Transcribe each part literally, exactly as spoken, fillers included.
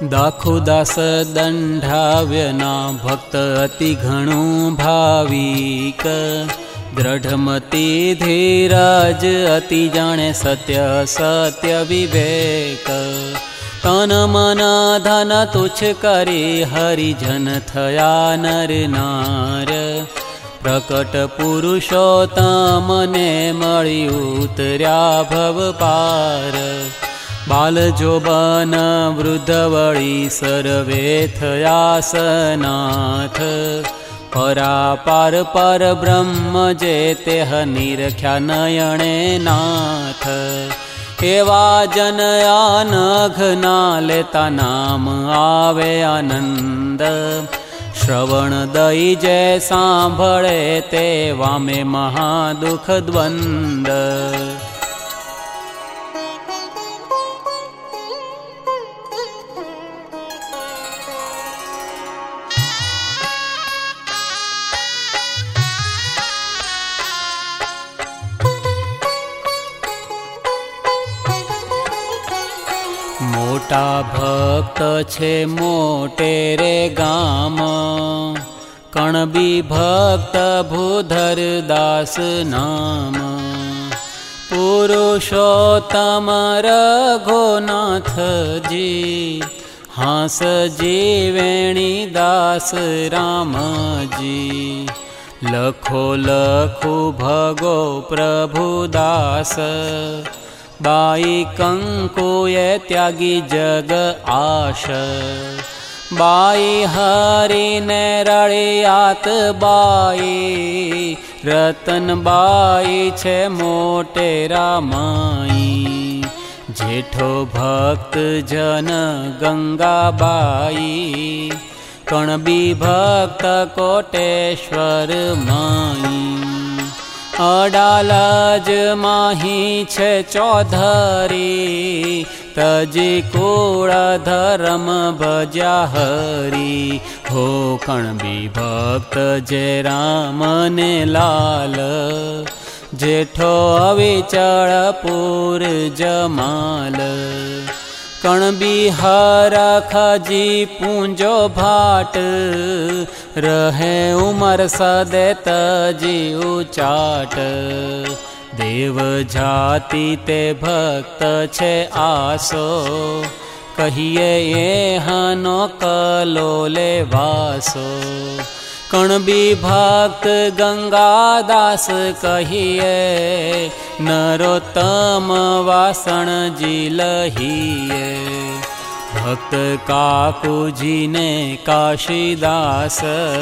દાખુદાસ દંઢાવ્યના ભક્ત અતિ ઘણું ભાવિક, દ્રઢમતી ધીરજ અતિ જાણે સત્ય સત્ય વિવેક. તન મન ધન તુચ્છ કરી હરિજન થયા નર નાર, પ્રકટ પુરુષોત્તમને મળી ઉતર્યા ભવ પાર. બાલ જોબન વૃદ્ધ વળી સર્વે થયા સનાથ, પરાપાર પર બ્રહ્મ જે તેહ નિરખ્યા નયણે નાથ. એવા જન આનઘ ના લેતા નામ આવે આનંદ, શ્રવણ દઈ જે સાંભળે તે વામે મહાદુઃખ દ્વંદ. મોટા ભક્ત છે મોટેરે ગામ, કણબી ભક્ત ભૂધર દાસ નામ. પુરુષોત્તમ રઘુનાથજી, હાસ જીવેણી દાસ રામજી. લખો લખુ ભગો પ્રભુદાસ, બાઈ કંકુએ ત્યાગી જગ આશ. બાઈ હરીને રળિયાત બાઈ, રતનબાઈ છે મોટેરા માઈ. જેઠો ભક્ત જન ગંગાબાઈ, કણબી ભક્ત કોટેશ્વર માઈ. અડાલજ માહી છે ચૌધરી, તજી કુળ ધર્મ ભજ્યા હરી. હો કણબી ભક્ત જે રામ ને લાલ, જેઠો અવિચળ પૂર જમાલ. કણબી હરખજી પૂંજો ભાટ, રહે ઉમર સદે તજી ઉચાટ. દેવ જાતિ તે ભક્ત છે આસો, કહીએ એ હનો કલો લેવાસો. કણબી ભક્ત ગંગાદાસ કહીએ, નરોત્તમ વાસણજી લહીએ. ભક્ત કાકુજીને કાશીદાસ,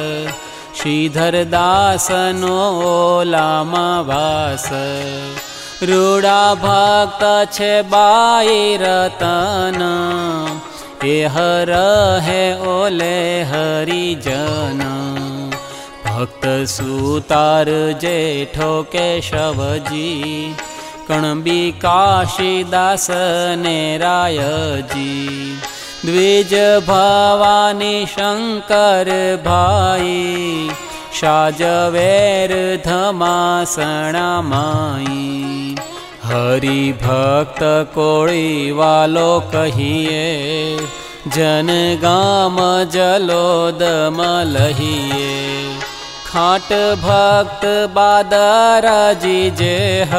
શ્રીધરદાસનો ઓલામાં વાસ. રૂડા ભક્ત છે બાઈ રતન, એ હરહે ઓલે હરિજન. ભક્ત સુતાર જેઠો કેશવજી, કણબી કાશીદાસ ને રાયજી. દ્વિજ ભવાની શંકર ભાઈ, શાજવેર ધમાસણા માઈ. હરિભક્ત કોળી વાલો કહીએ, જન ગામ જલોદમ લહીએ. ખાટ ભક્ત બાદરાજી જે હ,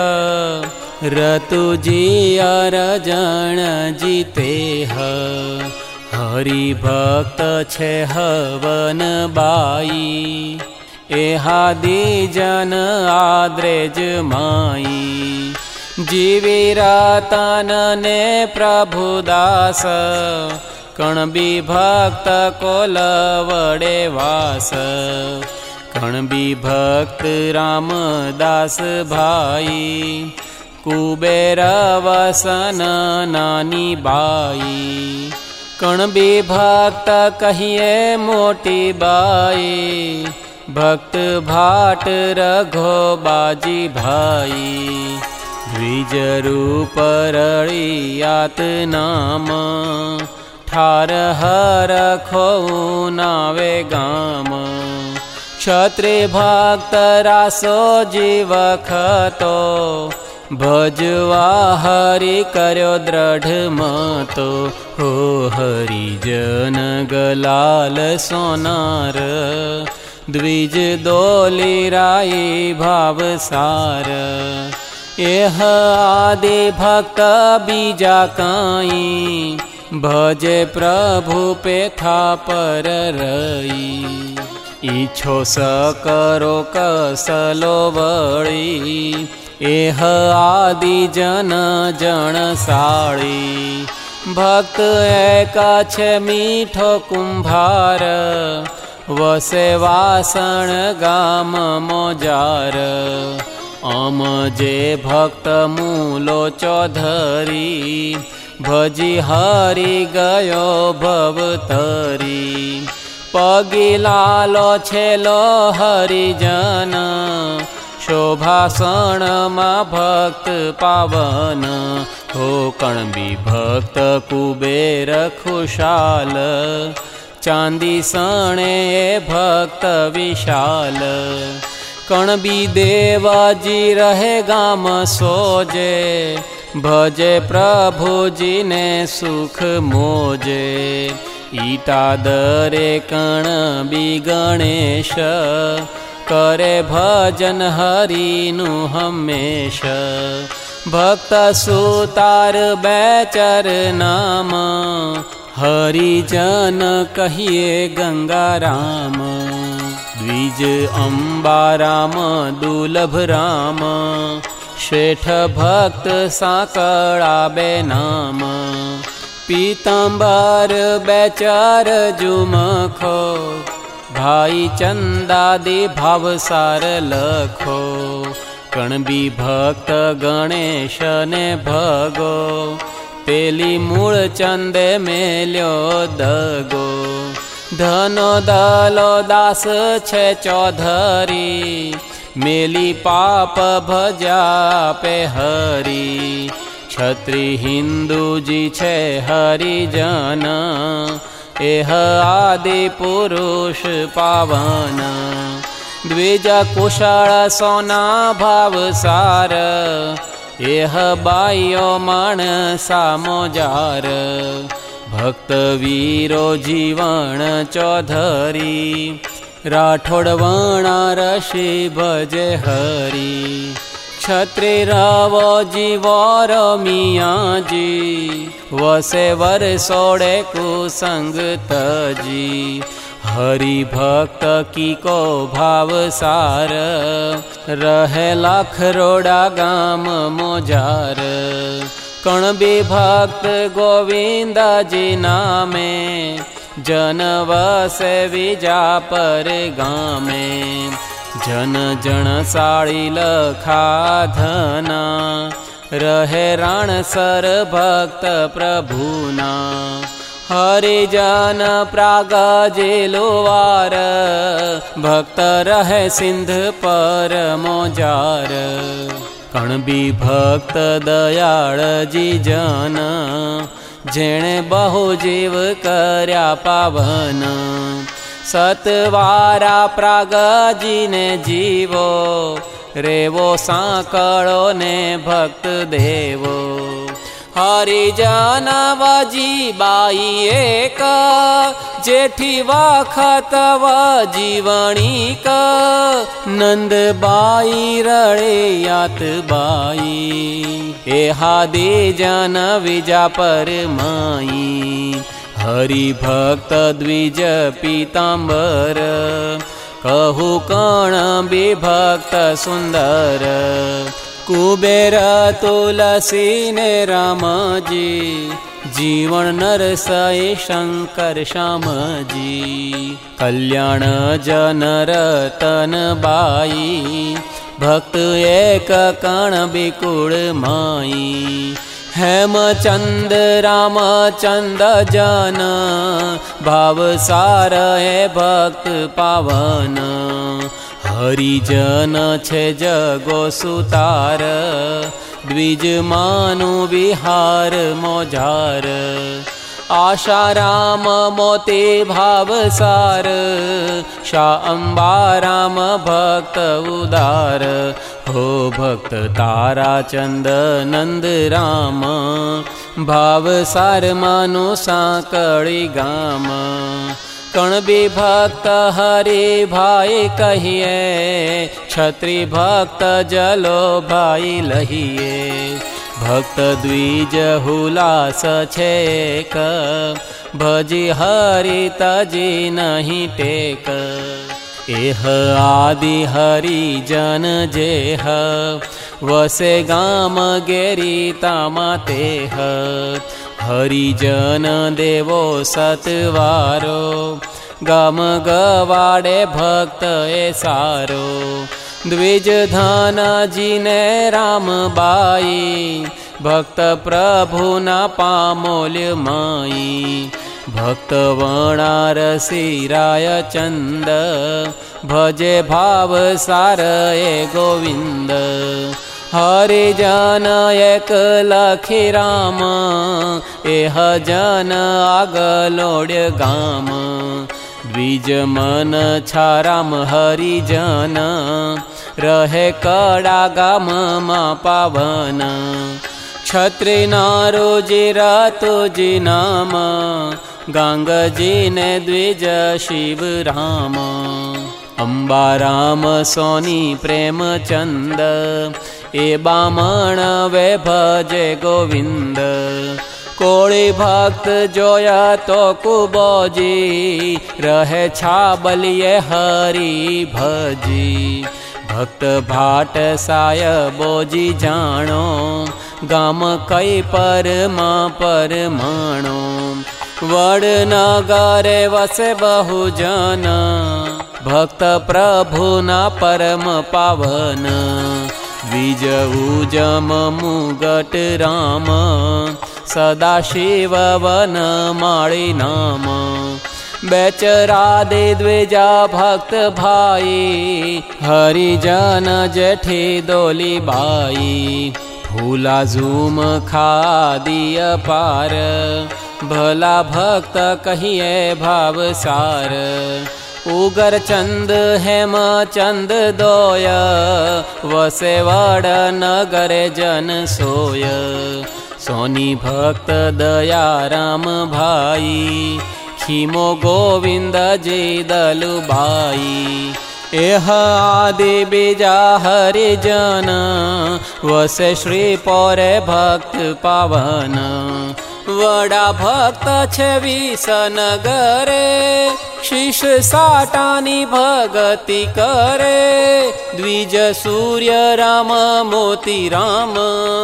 રતુજી અરજણ જીતે હ. હરિભક્ત છે હવન બાઈ, એહાદી જન આદ્રેજ માઈ. જીવી રતન ને પ્રભુદાસ, કણબી ભક્ત કોલ વડે વાસ. કણબી ભક્ત રામદાસ ભાઈ, કુબેર વસન નાની બાઈ. કણબી ભક્ત કહીએ મોટી બાઈ, ભક્ત ભાટ રઘો બાજી ભાઈ. દ્વિજ રૂપ રળિયાત નામ, ઠાર હરખો નાવે ગામ. ક્ષત્રિય ભક્ત રાસો જીવખતો, ભજવા હરિ કર્યો દ્રઢ મતો, હો હરિજન ગલાલ સોનાર, દ્વિજ દોલી રાઈ ભાવસાર. એહ આદિ ભક્ત બીજા કાંઈ, ભજે પ્રભુ પેથા પર રઈ. ઈચ્છો સકરો કસલો વળી, એહ આદિ જન જણસાળી. ભક્ત એક છે મીઠો કુંભાર, વસે વાસણ ગામ મોજાર. અમ જે ભક્ત મૂલો ચોધરી, ભજી હરી ગયો ભવતરી. પગી લાલો છેલો હરિજન, શોભાસણમાં ભક્ત પાવન. હો કણબી ભક્ત કુબેર ખુશાલ, ચાંદી સણે ભક્ત વિશાલ. કણબી દેવાજી રહે ગામ સોજે, ભજે પ્રભુજીને સુખ મોજે. ઈટા દરે કણબી ગણેશ, કરે ભજન હરિનું હંમેશ. ભક્ત સુતાર બેચર નામ, હરિજન કહીએ ગંગારામ. દ્વિજ અંબારામ દુલભ રામ, શેઠ ભક્ત સાંકળા બે નામ. પીતાંબર બેચર જુમખો, ભાઈ ચંદાદિ ભાવસાર લખો. કણબી ભક્ત ગણેશ ને ભગો, પેલી મૂળ ચંદે મેલ્યો દગો. ધનો દલો દાસ છે ચૌધરી, મેલી પાપ ભજા પે હરી. છત્રી હિન્દુજી છે હરિજન, એહ આદિ પુરુષ પાવન. દ્વિજ કુશળ સોના ભાવસાર, એહ બાઈઓ માણસા મોજાર. ભક્ત વીરો જીવણ ચૌધરી, રાઠોડ વણા ઋષિ ભજે હરી. છત્રી રવો જીવો રમિયાજી, વસે વરસોડે કુસંગ તજી. હરિભક્ત કીકો ભાવસાર, રહે લાખ રોડા ગામ મોજાર. કણબી ભક્ત ગોવિંદજી નામે, જન વસે વિજાપર ગામે. જન જણસાળી લખા ધના, રહે રાણસર ભક્ત પ્રભુના. હરિજન પ્રાગજેલુવાર, ભક્ત રહે સિંધ પર મોજાર. કણબી ભક્ત દયાળજી જન, જેણે બહુ જીવ કર્યા પાવન. સતવારા પ્રાગજીને જીવો, રેવો સાંકળો ને ભક્ત દેવો. હરિજન વજી બાઈ એક, જેઠી વખત વજીવણીક. નંદબાઈ રળે યાતબાઈ, એ હાદે જન વિજાપર માઈ. હરિભક્ત દ્વિજ પીતાંબર, કહું કણબી ભક્ત સુંદર. કુબેર તુલસી ને રામજી, જીવન નરસઈ શંકર શ્યામજી. કલ્યાણ જન રતન બાઈ, ભક્ત એક કણબી કુળ માઈ. હેમચંદ રામચંદ જન, ભાવસાર હે ભક્ત પાવન. હરિજન છે જગો સુતાર, દ્વિજ માનું વિહાર મોજાર. आशाराम मोती भावसार, शाह अंबाराम भक्त उदार, हो भक्त तारा चंद नंद राम, भावसार मानु सांकड़ी गाम। कणबी भक्त हरि भाई कहिए, क्षत्रि भक्त जलो भाई लहिए। भक्त द्विज हुलास छेक, भजी हरि तजी नहीं टेक। एह आदि हरि जन जेह, वसे गाम गेरी तामातेह। हरिजन देवो सतवारो, गाम गवाडे भक्त ए सारो। द्विज धन जीने राम बाई, भक्त प्रभु ना पामोल्य माई। भक्त वणारसी राय चंद, भजे भाव सार ए गोविंद। हरिजन एक लखी राम, एह जन आगलोड्य गाम। द्विज मन छाराम हरिजन, रहे कड़ा गाम मा पावन। क्षत्रि नारो जीरा तुजी नाम, गांगजी ने द्विज शिव राम। अंबाराम सोनी प्रेमचंद, ए बामण वे भजे गोविंद। कोळी भक्त जोया तो कुबोजी, रहे छाबलिए हरि भजी। भक्त भाट साय बोजी जाणो, गाम कई परमा परमाणो। वडनगरे वसे बहुजन, भक्त प्रभु ना परम पावन। द्विज उजम मुगट राम, सदाशिव वन माळी नाम। बेचरादि द्विजा भक्त भाई, हरिजन जेठी दोली बाई। फूला झूम खादिय पार, भला भक्त कहिए भावसार। उगर चंद हेम चंद दोय, वसे वड नगरे जन सोय। सोनी भक्त दया राम भाई, खीमो गोविंद जी दलुबाई। एह आदि बीजा हरिजन, वसे श्री पौरे भक्त पावन। वडा भक्त छे वीस नगरे, शीश साटानी भगति करे। द्विज सूर्य राम मोती राम,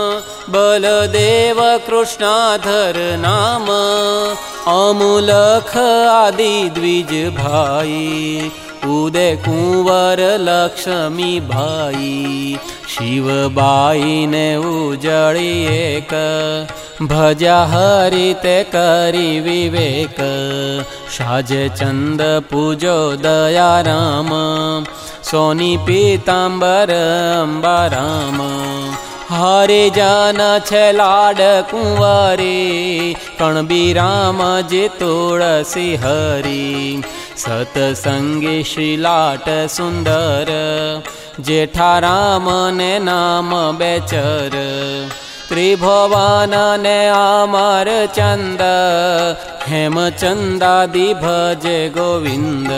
बलदेव कृष्णाधर नाम। अमूलख आदि द्विज भाई, उदय कुंवर लक्ष्मी भाई। शिवबाई ने उजड़ी एक, भजा हरि ते करी विवेक। साजे चंद पूजो दया राम, सोनी पीतांबर अंबाराम। हरिजन छे लाड कुंवरी, कणबी राम जी तुलसी हरी। सतसंगी श्रीलाट सुंदर, जेठा राम ने नाम बेचर। त्रिभुवन ने अमर चंद, हेमचंदादि भजे गोविंद।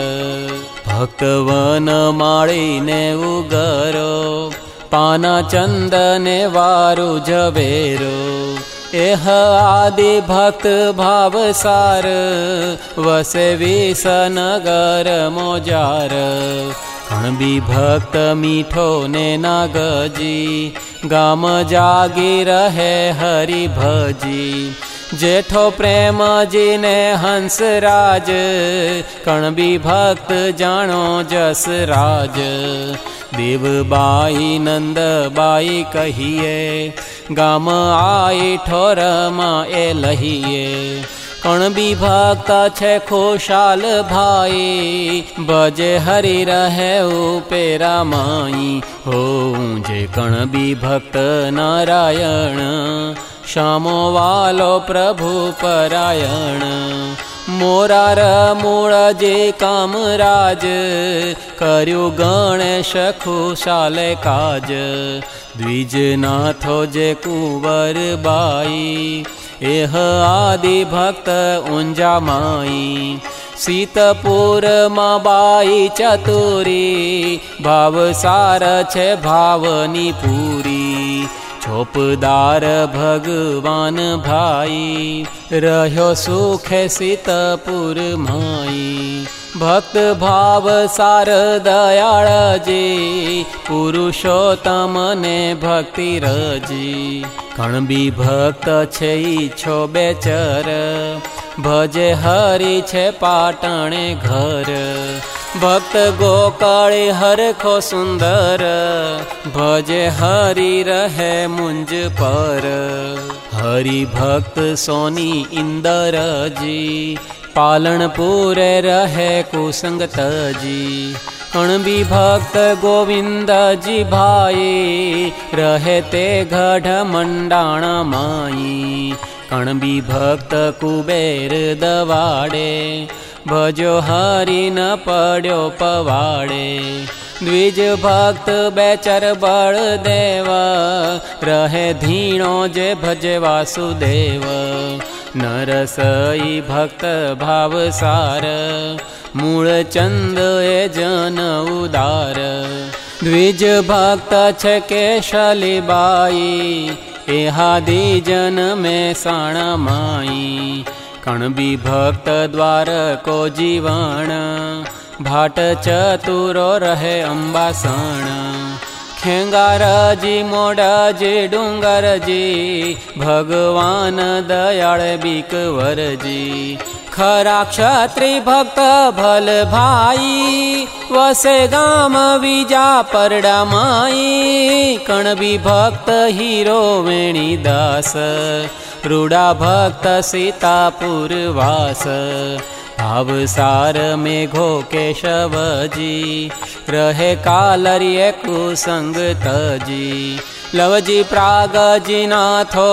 भक्तवन माळी ने उगरो, पाना चंद ने वारु जवेरो। एह आदि भक्त भावसार, वसे वीस नगर मोजार। कणबी भक्त मीठो ने नागजी, गाम जागी रहे हरि भजी। जेठो प्रेम जी ने हंसराज, कणबी भक्त जानो जसराज। देवबाई नंदबाई कहिए, गाम आई ठोरमा ए लहिए। कणबी भक्त छे खुशाल भाई, बजे हरि रहे उपेरा माई। हो जे कणबी भक्त नारायण, श्यामो वालो प्रभु परायण। मोरार मूळ जे कामराज कर्यु गणेश खुशाले काज। द्विज नाथो जे कुंवर बाई एह आदि भक्त ऊंजा माई। सीतपुर माँ बाई चतुरी भाव सार छे भावनी पूरी। छोपदार भगवान भाई रह्यो सुखे सीतपुर माई। भक्त भाव सार दयाळ जी पुरुषोत्तम ने भक्ति रजी। कणबी भक्त छे ईच्छो बेचर भजे हरि छे पाटणे घर। भक्त गोकाळे हरखो सुंदर भजे हरि रहे मुंज पर। हरि भक्त सोनी इंदर जी पालनपुरे रहे कुसंगत जी। कणबी भक्त गोविंद जी भाई रहे ते गढ़ मंडाणा माई। कणबी भक्त कुबेर दवाड़े भजो हरि न पड्यो पवाड़े। द्विज भक्त बेचर बलदेव रहे धीणो जे भजे वासुदेव। नरसई भक्त भाव सार मूळ चंद ए जन उदार। द्विज भक्त छे केशली बाई एहादी जन में साणा माई। कणबी भक्त द्वार को जीवण भाट चतुरो रहे अंबासण। खेंगार जी मोड़ा जी डूंगर जी भगवान दयाळ बीकवर जी। खरा क्षत्रि भक्त भल भाई वसे गाम बीजा परडा माई। कणबी भक्त हीरो वेणी दास रूडा भक्त सीतापुर वास। भावसार मेघो केशवजी रहे कालरिये कुसंगत जी। लवजी प्रागजी नाथो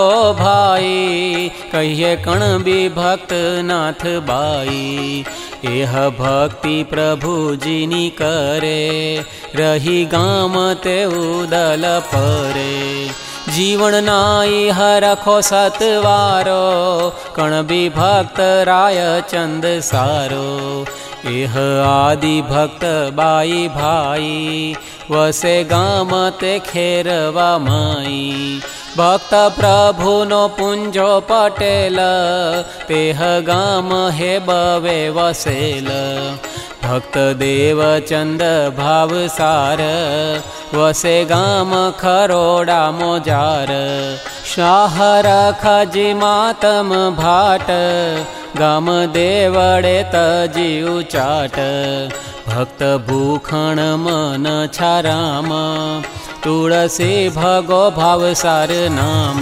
भाई कहिए कणबी भक्त नाथ बाई। एह भक्ति प्रभु जी नी करे रही गाम ते उदल परे। जीवन नाई हरखो सतवारो कणबी भक्त राय चंद सारो। एह आदि भक्त बाई भाई वसे गाम ते खेरवा माई। भक्त प्रभु नो पुंजो पटेल तेह गाम हे बवे वसेल। भक्त देव चंद भाव सार वसे गाम खरोड़ा मोजार। शाहर खजी मातम भाट गाम देवड़े तजी उचाट। भक्त भूखण मन छाराम तुलसी भगो भाव सार नाम।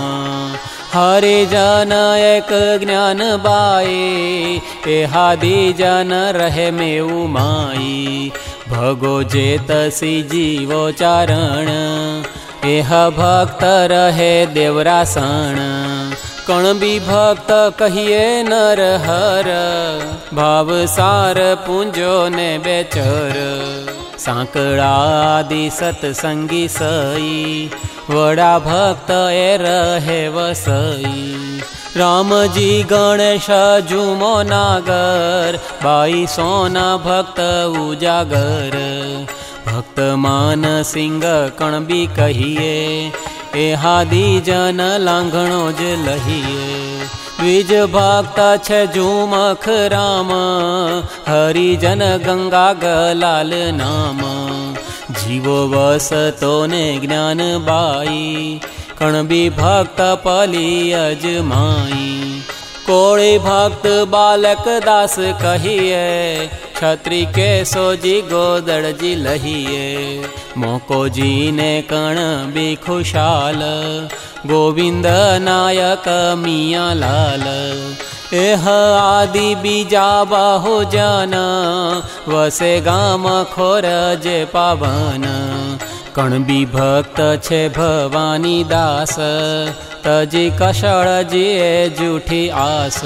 हरिजन एक ज्ञान बाई एहादी जन रहे मेऊ माई। भगो जेतसी जीवो चारण एह भक्त रहे देवरासण। कणबी भक्त कहिए नर हर भाव सार पूंजो ने बेचर। सांकड़ादि सतसंगी सई वड़ा भक्त ए रहे वसई। राम जी गणेश जुमो नागर बाई सोना भक्त उजागर। भक्त मान सिंह कणबी कहिए एहादी जन लांघणो ज लहिए। द्विज भक्त छे जुमख राम हरिजन गंगा गलाल नाम। जीवो वसतो ने ज्ञान बाई कणबी भक्त पली अजमाई। कोड़ी भक्त बालक दास कहिए छत्री के सोजी गोदड़ जी लहिए। मोको जी ने कण भी खुशाल गोविंद नायक मियाँ लाल। एह आदि बीजा बाहु जन वसे गाम खोर जे पावन। कणबी भक्त छे भवानी दास भक्तजी कषळजीए जूठी आस।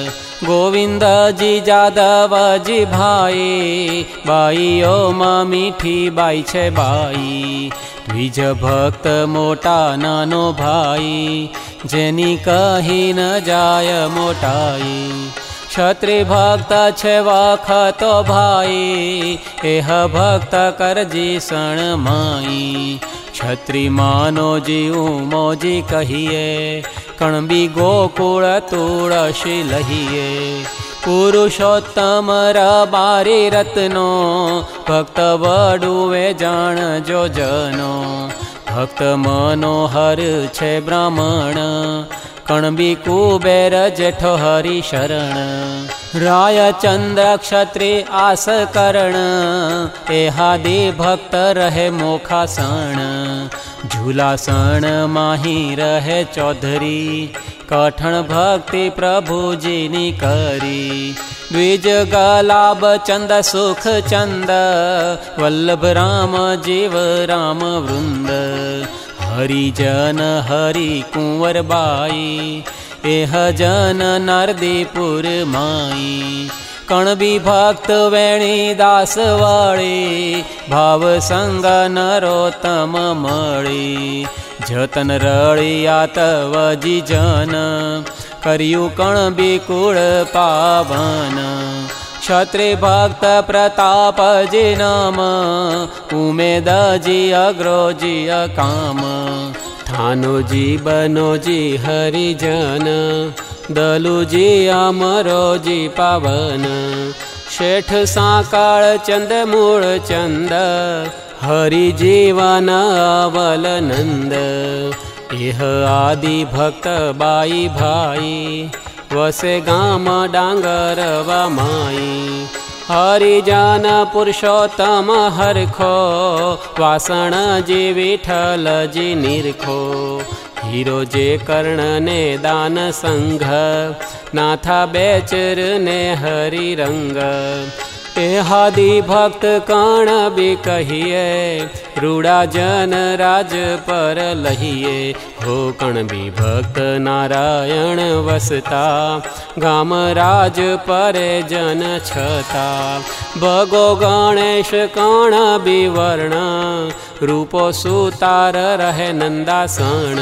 गोविंदजी जादवजी भाई, बाईओ में मीठी बाई छे बाई। द्विज भक्त मोटा नानो भाई, जेनी कही न जाय मोटाई। क्षत्रिय भक्त छे वखतो भाई, एह भक्त करजी शरण माई। क्षत्रिय मानो जी उमोजी कहिए, कणबी गोकुल तुळसी लहिए। पुरुषोत्तम रबारी रत्नो, भक्त वडुए जान जो जनो। भक्त मनोहर छे ब्राह्मण, कणबी कुबेर जेठो हरि शरण। राय चंद्र क्षत्रिय आस करण, एहादि भक्त रहे मोखासण। झूलासण माही रहे चौधरी, कठण भक्ति प्रभुजी नी करी। द्विज गलाब चंद सुख चंद, वल्लभ राम जीव राम वृंद। हरिजन हरि कुंवर बाई, एह जन नरदीपुर माई। कणबी भक्त वेणी दास वाली, भाव संग नरोत्तम मळी। जतन रळिया तवजी जन, कर्यु कणबी कुळ पावन। क्षत्रिय भक्त प्रतापजी नाम, उमेदजी अग्रोजी अकाम। थानोजी बनोजी हरिजन, दलुजी अमरोजी पावन। शेठ साकाळ चंद मूळ चंद, हरिजीवन अवल नंद। एह आदि भक्त बाई भाई, वसे गाम डांगर माई। हरिजन पुरुषोत्तम हरखो, वासण जी विठल जी निरखो। हीरो जे कर्ण ने दान संघ, नाथा बेचर ने हरि रंग। एहादि भक्त कण भी कहिए, रूड़ा जन राज पर लहिए। हो कण भी भक्त नारायण वसता, गाम राज परे जन छता। भगो गणेश कण भी वर्ण, रूपो सुतार रहे नंदासण।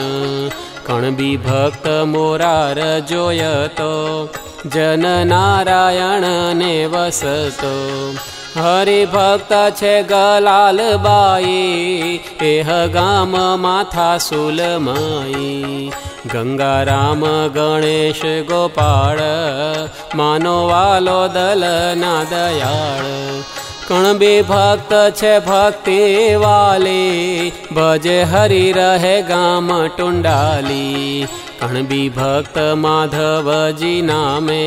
कण भी भक्त मोरार जोयतो, जन नारायण ने वसतो। हरि भक्त छे गलाल बाई, एह गाम माथा सुल माई। गंगा राम गणेश गोपाळ, मानो वालो दल ना दयाळ। कणबी भक्त छे भक्ति वाली, भजे हरि रहे गाम टुंडाली। कणबी भक्त माधवजी नामे,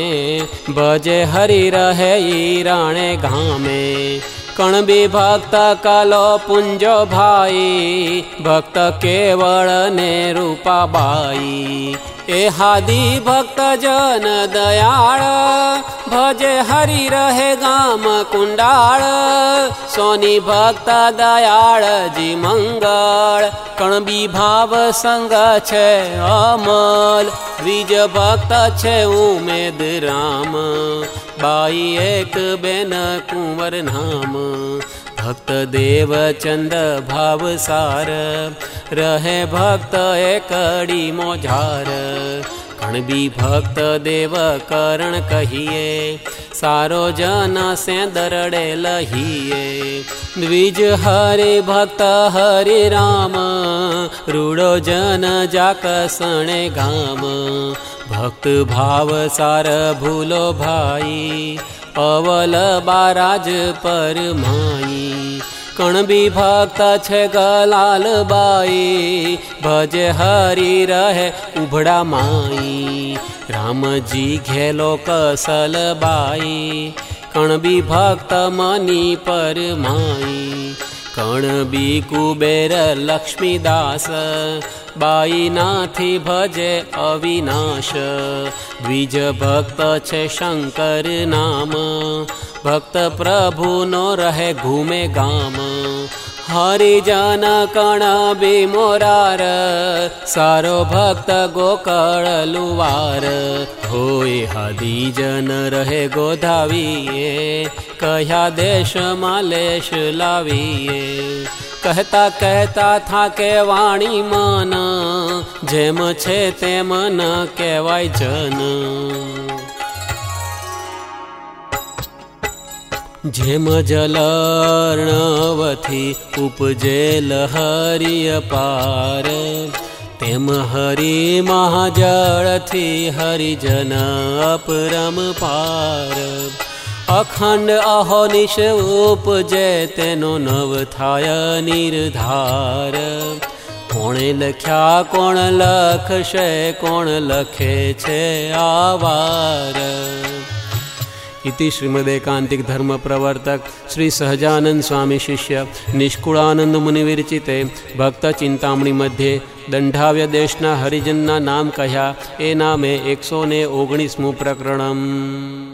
भजे हरि रहे ईराणे घामे। कणबी भक्त कलो पुंजो भाई, भक्त केवल ने रूपा बाई। एहादि भक्त जन दयाळ, भजे हरि रहे गाम कुंडाळ। सोनी भक्त दयाळ जी मंगल, कणबी भाव संग छे अमल। द्विज भक्त छे उमेद राम, बाई एक बेन कुंवर नाम। भक्त देव चंद भाव सार, रहे भक्त एकड़ी मोझार। कणबी भक्त देव करण कहिए, सारो जन से दरड़े लहिए। द्विज हरि भक्त हरि राम, रूड़ो जन जाकसणे गाम। भक्त भाव सार भूलो भाई, अवल बाराज पर माई। कणबी भक्त छे गलाल बाई, भजे हरि रहे उभड़ा माई। राम जी घेलो कसल बाई, कणबी भक्त मनी पर माई। कणबी कुबेर लक्ष्मीदास, बाई नाथी भजे अविनाश। द्विज भक्त छे शंकर नाम, भक्त प्रभु नो रहे घूमे गाम। हरिजन कण बीमोरार सारो भक्त गोकळ लुवार होय हरिजन रहे गोधावीए कह्या देश मालेश लावीए कहता कहता था के वाणी मन जेम छे तेम न कहेवाय जन जेम जलर्णवथी उपजे लहरी अपार तेम हरि महाजळथी हरिजन अपरम पार अखंड अहोनिश उपजे तेनो नव थाय निर्धार कोणे लख्या कोण लखशे कोण लखे छे आवार। इति श्रीमदेकांतिक धर्म प्रवर्तक श्री सहजानंद स्वामी शिष्य निष्कुळानंद मुनि विरचिते भक्त चिंतामणी मध्ये दंडाव्य देशना हरिजनना नाम कह्या ए नामे एक सौ ने ओगणीसमु प्रकरणम।